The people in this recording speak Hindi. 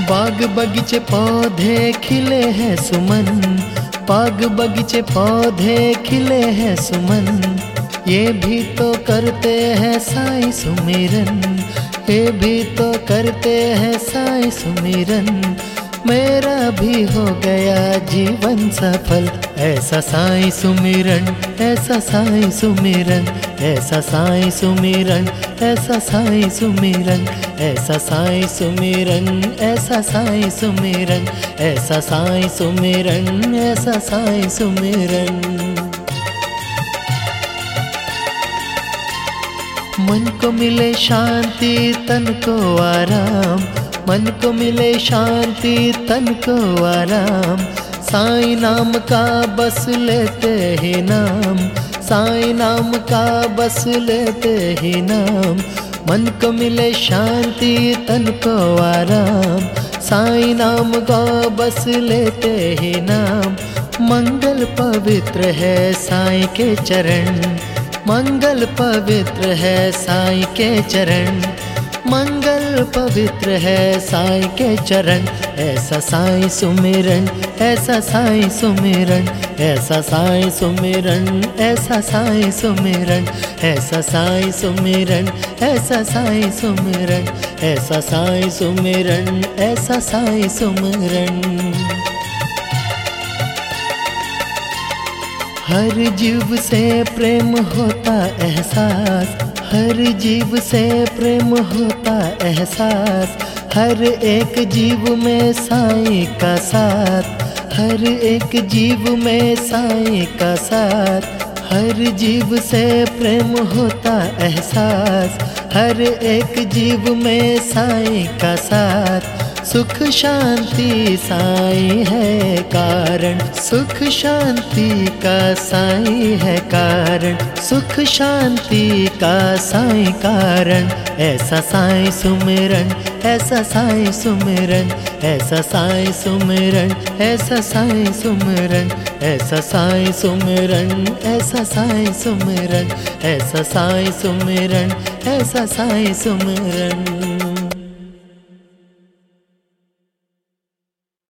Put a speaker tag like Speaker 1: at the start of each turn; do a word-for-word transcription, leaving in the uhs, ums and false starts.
Speaker 1: बाग बगीचे पौधे खिले हैं सुमन, बाग बगीचे पौधे खिले हैं सुमन, ये भी तो करते हैं साईं सुमिरन, ये भी तो करते हैं साईं सुमिरन। मेरा भी हो गया जीवन सफल, ऐसा साईं सुमिरन, ऐसा साईं सुमिरन, ऐसा साईं सुमिरन, ऐसा साईं सुमिरन, ऐसा साईं सुमिरन, ऐसा साईं सुमिरन, ऐसा साईं सुमिरन, ऐसा साईं सुमिरन। मन को मिले शांति तन को आराम, मन को मिले शांति तन को आराम, साईं नाम का बस लेते ही नाम, साईं नाम का बस लेते ही नाम। मन को मिले शांति तन को आराम, साईं नाम का बस लेते ही नाम। मंगल पवित्र है साईं के चरण, मंगल पवित्र है साईं के चरण, मंगल पवित्र है साईं के चरण। ऐसा साईं सुमिरन, ऐसा साईं सुमिरन, ऐसा साईं सुमिरन, ऐसा साईं सुमिरन, ऐसा साईं सुमिरन, ऐसा साईं सुमिरन, ऐसा साईं सुमिरन, ऐसा साईं सुमिरन। हर जीव से प्रेम होता एहसास, हर जीव से प्रेम होता एहसास, हर एक जीव में साईं का साथ, हर एक जीव में साईं का साथ। हर जीव से प्रेम होता एहसास, हर एक जीव में साईं का साथ। सुख शांति साईं है कारण, सुख शांति का साईं है कारण, सुख शांति का साईं कारण। ऐसा साईं सुमिरन, ऐसा साईं सुमिरन, ऐसा साईं सुमिरन, ऐसा साईं सुमिरन, ऐसा साईं सुमिरन, ऐसा साईं सुमिरन, ऐसा साईं सुमिरन, ऐसा साईं सुमिरन।